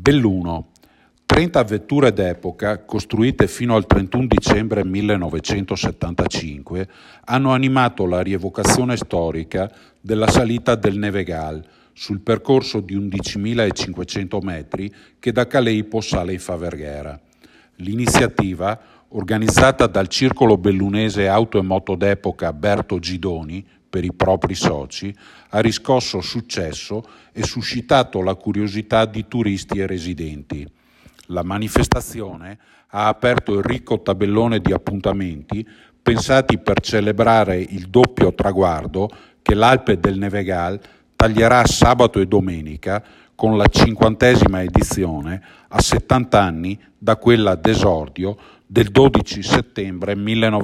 Belluno. 30 vetture d'epoca, costruite fino al 31 dicembre 1975, hanno animato la rievocazione storica della salita del Nevegal, sul percorso di 11.500 metri che da Caleipo sale in Faverghera. L'iniziativa, organizzata dal circolo bellunese Auto e Moto d'Epoca Berto Gidoni per i propri soci, ha riscosso successo e suscitato la curiosità di turisti e residenti. La manifestazione ha aperto il ricco tabellone di appuntamenti pensati per celebrare il doppio traguardo che l'Alpe del Nevegal taglierà sabato e domenica con la 50ª edizione a 70 anni da quella d'esordio del 12 settembre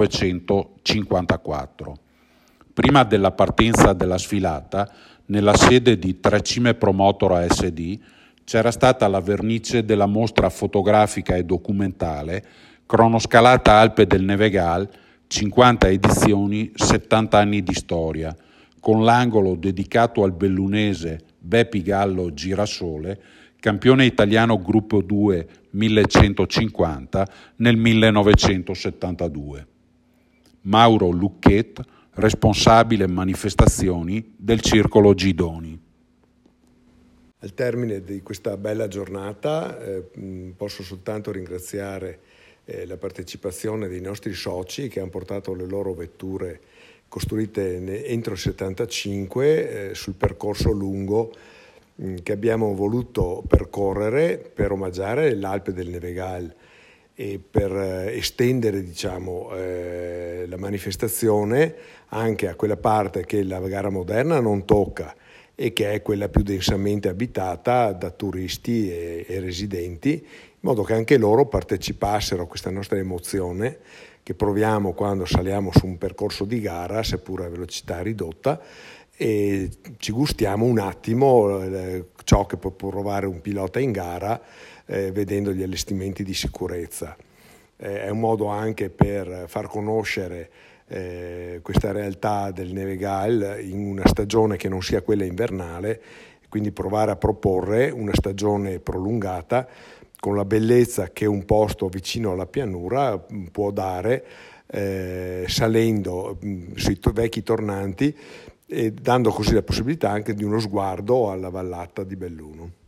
1954. Prima della partenza della sfilata, nella sede di Trecime Promotora SD, c'era stata la vernice della mostra fotografica e documentale Cronoscalata Alpe del Nevegal, 50 edizioni, 70 anni di storia, con l'angolo dedicato al bellunese Beppi Gallo Girasole, campione italiano gruppo 2 1150 nel 1972. Mauro Lucchet, responsabile manifestazioni del Circolo Gidoni. Al termine di questa bella giornata posso soltanto ringraziare la partecipazione dei nostri soci che hanno portato le loro vetture costruite entro il 75 sul percorso lungo che abbiamo voluto percorrere per omaggiare l'Alpe del Nevegal e per estendere la manifestazione anche a quella parte che la gara moderna non tocca e che è quella più densamente abitata da turisti e residenti, in modo che anche loro partecipassero a questa nostra emozione che proviamo quando saliamo su un percorso di gara, seppur a velocità ridotta, e ci gustiamo un attimo ciò che può provare un pilota in gara vedendo gli allestimenti di sicurezza. È un modo anche per far conoscere questa realtà del Nevegal in una stagione che non sia quella invernale, quindi provare a proporre una stagione prolungata con la bellezza che un posto vicino alla pianura può dare salendo sui vecchi tornanti e dando così la possibilità anche di uno sguardo alla vallata di Belluno.